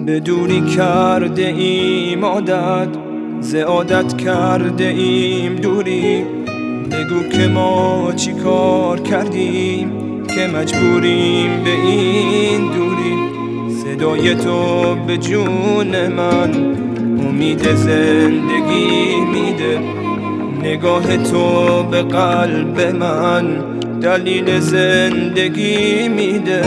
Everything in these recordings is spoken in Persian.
به دوری کرده ایم عادت، ز عادت کرده ایم دوری. بگو که ما چی کار کردیم که مجبوریم به این دوری. صدای تو به جون من امید زندگی میده، نگاه تو به قلب من دلیل زندگی میده.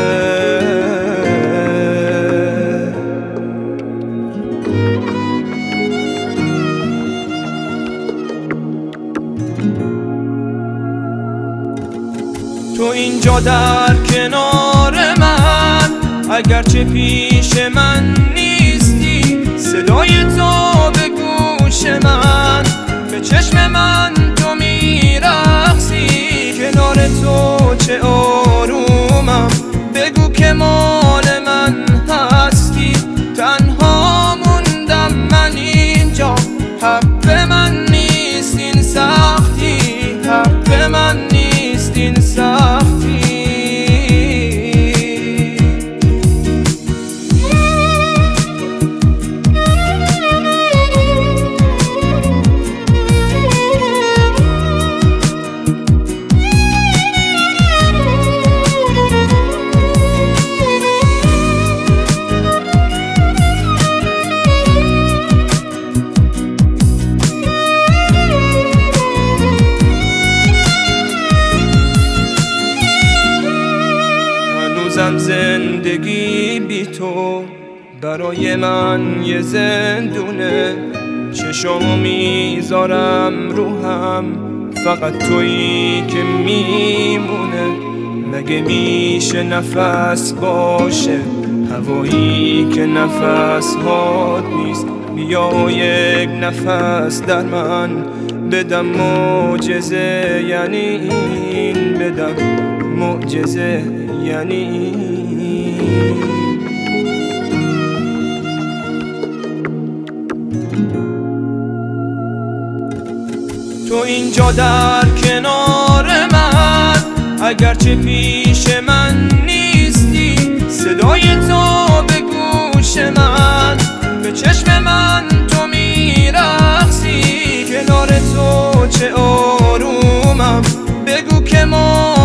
تو اینجا در کنار من، اگرچه پیش من نیستی، صدای تو به گوش من، به چشم من تو میرقصی. کنار تو چه آرومم، بگو که مال من هستی. تنها موندم من اینجا، حق من نیست این سختی، حق من نیست این سختی. هنوزم زندگی بی تو برای من یه زندونه. چشامو میذارم روهم، فقط تویی که میمونه. مگه میشه نفس باشه هوایی که نفس هات نیست؟ بیا یک نفس در من بدم، معجزه یعنی این، بدم معجزه یعنی این. تو اینجا در کنار من، اگرچه پیش من نیستی، صدای تو به گوش من، به چشم من تو میرقصی. کنار تو چه آرومم، بگو که ما